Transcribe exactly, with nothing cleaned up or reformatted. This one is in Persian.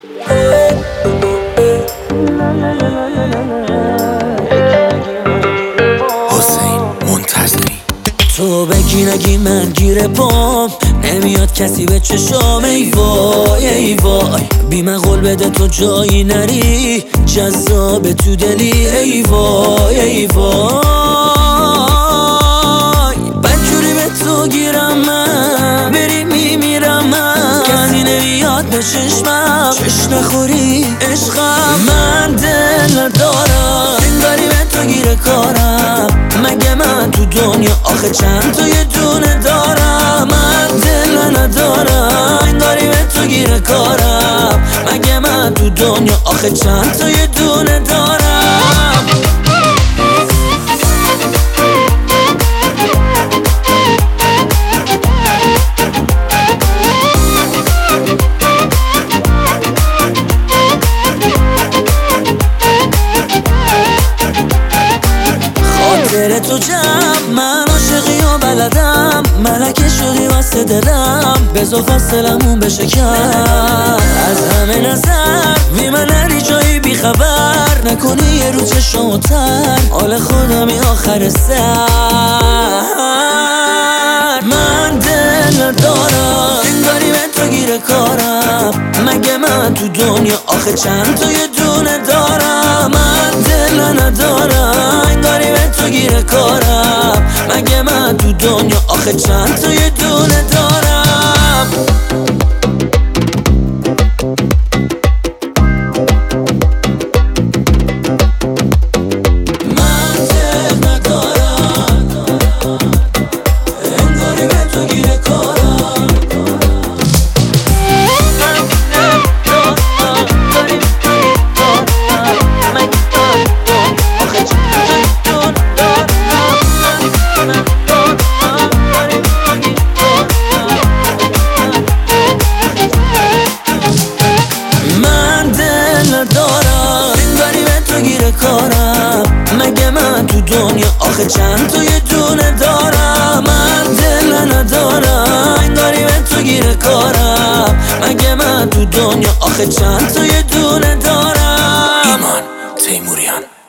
حسین منتظری تو بگی نگی من گیره پام نمیاد کسی به چشام. ای وای ای وای بی من قول بده تو جایی نری جذاب تو دلی. ای وای ای وای بدجوری به تو گیرم من بری میمیرم من کسی نمیاد به چشمم چش نخوری عشقم. من دل ندارم انگاری به تو گیره کارم مگه من تو دنیا آخه چند تا یه دونه دارم. من دل ندارم انگاری به تو گیره کارم مگه من تو دنیا آخه چند تا یه دونه دارم. خاطر تو جمع من عاشقی و بلدم ملکه شدی واسه دلم بزا فاصلمون بشه کم. از همه نظر بی من نری جایی بی خبر نکنی یه رو چشم تر حال خودمی آخر سر. من دل ندارم انگاری به تو گیره کارم مگه من تو دنیا آخه چند تا یه دونه دارم. من دل ندارم انگاری به تو گیره کارم مگه من تو دنیا آخه چند تا یه دونه دارم. من دل ندارم انگاری به تو گیره کارم کارم مگه من تو دنیا آخه چند تا یه دونه دارم. من دل ندارم انگاری به تو گیره کارم مگه من تو دنیا آخه چند تا یه دونه دارم. ایمان تیموریان.